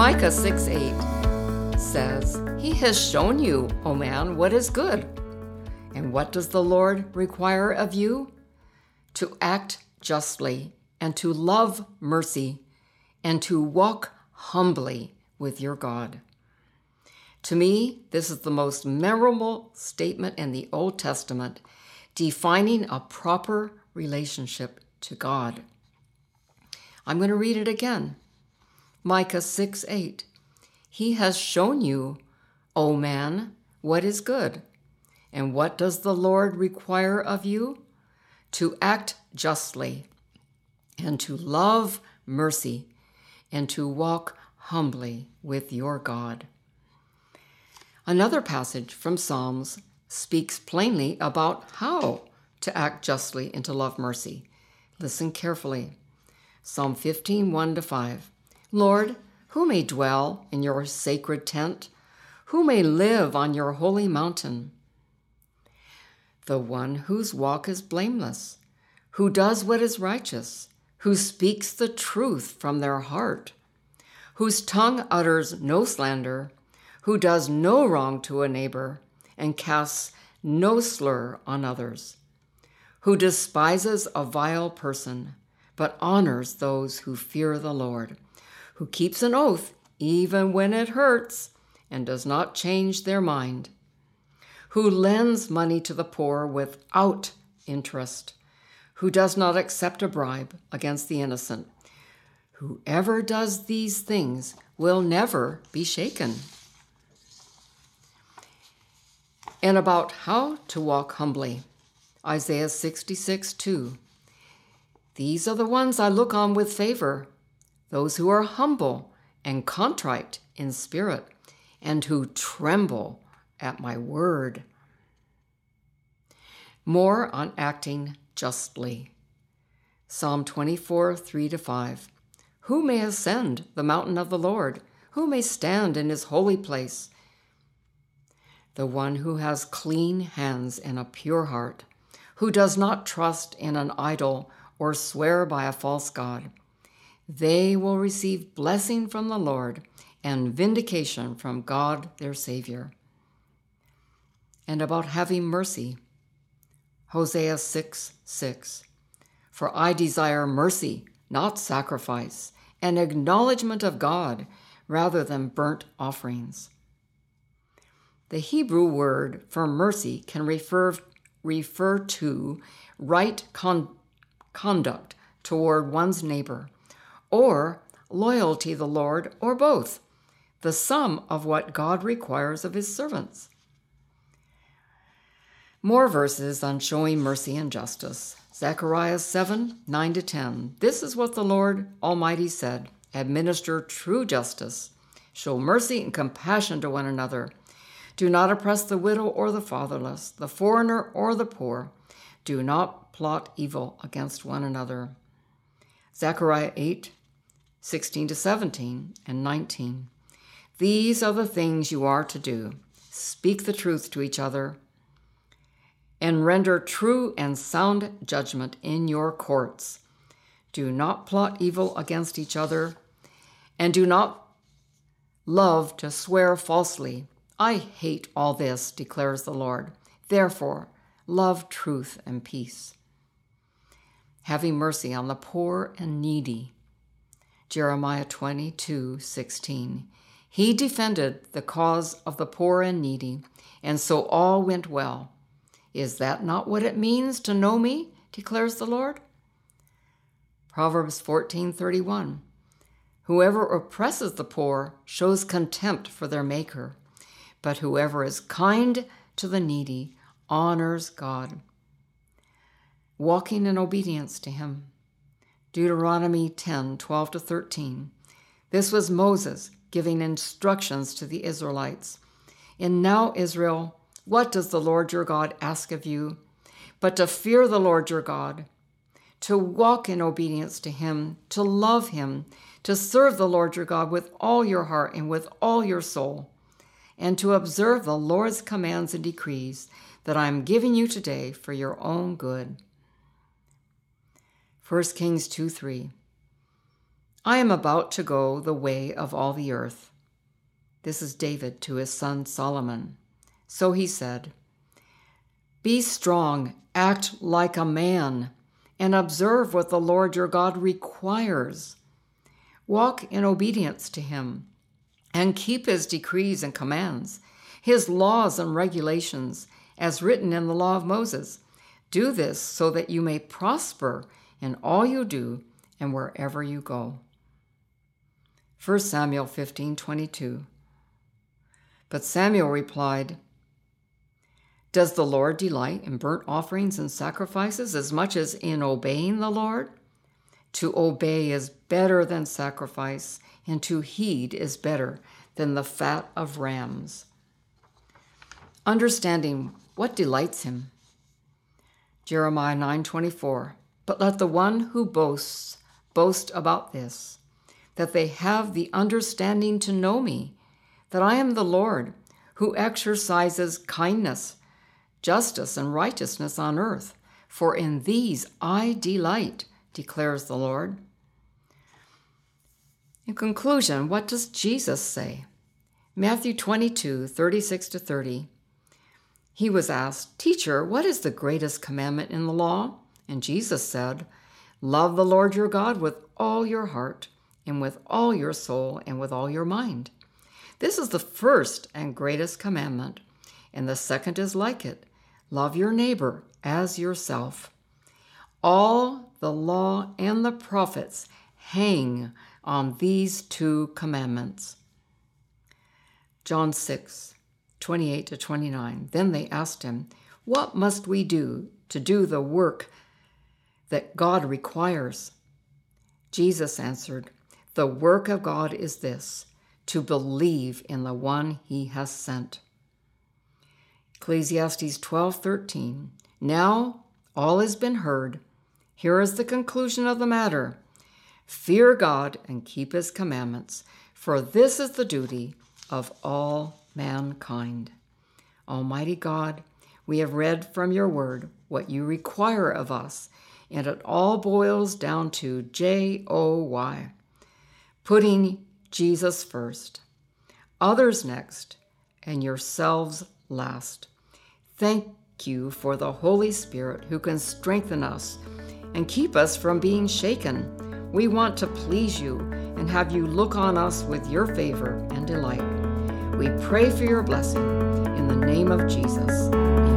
Micah 6:8 says, "He has shown you, O man, what is good. And what does the Lord require of you? To act justly, and to love mercy, and to walk humbly with your God." To me, this is the most memorable statement in the Old Testament, defining a proper relationship to God. I'm going to read it again. Micah 6:8. "He has shown you, O man, what is good. And what does the Lord require of you? To act justly, and to love mercy, and to walk humbly with your God." Another passage from Psalms speaks plainly about how to act justly and to love mercy. Listen carefully. Psalm 15, 1-5. "Lord, who may dwell in your sacred tent? Who may live on your holy mountain? The one whose walk is blameless, who does what is righteous, who speaks the truth from their heart, whose tongue utters no slander, who does no wrong to a neighbor, and casts no slur on others, who despises a vile person, but honors those who fear the Lord, who keeps an oath even when it hurts and does not change their mind, who lends money to the poor without interest, who does not accept a bribe against the innocent. Whoever does these things will never be shaken." And about how to walk humbly, Isaiah 66:2. "These are the ones I look on with favor, those who are humble and contrite in spirit, and who tremble at my word." More on acting justly. Psalm 24, 3-5. "Who may ascend the mountain of the Lord? Who may stand in his holy place? The one who has clean hands and a pure heart, who does not trust in an idol or swear by a false god. They will receive blessing from the Lord and vindication from God their Savior." And about having mercy, Hosea 6:6. "For I desire mercy, not sacrifice, and acknowledgement of God rather than burnt offerings." The Hebrew word for mercy can refer to right conduct toward one's neighbor, or loyalty to the Lord, or both, the sum of what God requires of his servants. More verses on showing mercy and justice. Zechariah 7, 9-10. "This is what the Lord Almighty said, administer true justice, show mercy and compassion to one another. Do not oppress the widow or the fatherless, the foreigner or the poor. Do not plot evil against one another." Zechariah 8, 16-17 and 19. "These are the things you are to do. Speak the truth to each other, and render true and sound judgment in your courts. Do not plot evil against each other, and do not love to swear falsely. I hate all this, declares the Lord. Therefore, love truth and peace." Having mercy on the poor and needy. Jeremiah 22:16. "He defended the cause of the poor and needy, and so all went well. Is that not what it means to know me, declares the Lord?" Proverbs 14:31. "Whoever oppresses the poor shows contempt for their maker, but whoever is kind to the needy honors God." Walking in obedience to him. Deuteronomy 10:12-13. This was Moses giving instructions to the Israelites. "And now, Israel, what does the Lord your God ask of you? But to fear the Lord your God, to walk in obedience to him, to love him, to serve the Lord your God with all your heart and with all your soul, and to observe the Lord's commands and decrees that I am giving you today for your own good." 1 Kings 2:3. I am about to go the way of all the earth. This is David to his son Solomon. So he said, Be strong, act like a man, and observe what the Lord your God requires. Walk in obedience to him, and keep his decrees and commands, his laws and regulations, as written in the law of Moses. Do this so that you may prosper in all you do and wherever you go. 1 Samuel 15:22. But Samuel replied, Does the Lord delight in burnt offerings and sacrifices as much as in obeying the Lord? To obey is better than sacrifice, and to heed is better than the fat of rams. Understanding what delights him. Jeremiah 9:24. But let the one who boasts boast about this, that they have the understanding to know me, that I am the Lord, who exercises kindness, justice, and righteousness on earth. For in these I delight, declares the Lord. In conclusion, what does Jesus say? Matthew 22:36-30. He was asked, Teacher, what is the greatest commandment in the law? And Jesus said, Love the Lord your God with all your heart, and with all your soul, and with all your mind. This is the first and greatest commandment, and the second is like it. Love your neighbor as yourself. All the law and the prophets hang on these two commandments. John 6:28-29. Then they asked him, What must we do to do the work that God requires? Jesus answered, The work of God is this, to believe in the one he has sent. Ecclesiastes 12:13. Now all has been heard. Here is the conclusion of the matter. Fear God and keep his commandments, for this is the duty of all mankind. Almighty God, we have read from your word what you require of us, and it all boils down to JOY, putting Jesus first, others next, and yourselves last. Thank you for the Holy Spirit who can strengthen us and keep us from being shaken. We want to please you and have you look on us with your favor and delight. We pray for your blessing in the name of Jesus.